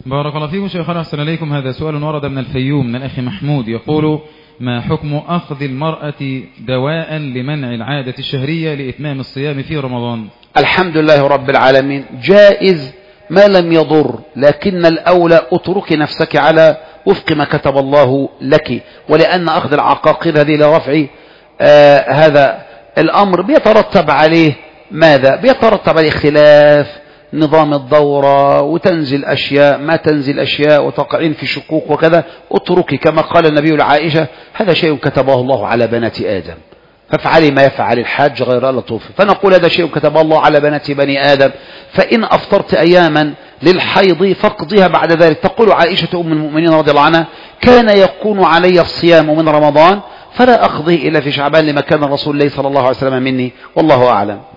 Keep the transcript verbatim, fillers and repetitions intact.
بارك الله فيكم شيخنا، أحسن إليكم. هذا سؤال ورد من الفيوم من الأخ محمود، يقول: ما حكم أخذ المرأة دواء لمنع العادة الشهرية لإتمام الصيام في رمضان؟ الحمد لله رب العالمين، جائز ما لم يضر، لكن الأولى اتركي نفسك على وفق ما كتب الله لك، ولأن أخذ العقاقير هذه لرفع آه هذا الأمر بيترتب عليه ماذا؟ بيترتب عليه خلاف نظام الدورة، وتنزل أشياء ما تنزل أشياء، وتقعين في شكوك وكذا. اتركي كما قال النبي لعائشة: هذا شيء كتبه الله على بنات آدم، فافعلي ما يفعل الحاج غير لطوف. فنقول هذا شيء كتبه الله على بنات بني آدم، فإن أفطرت أياما للحيض فاقضيها بعد ذلك. تقول عائشة أم المؤمنين رضي الله عنها: كان يكون علي الصيام من رمضان فلا أقضيه إلا في شعبان لما كان رسول الله صلى الله عليه وسلم مني، والله أعلم.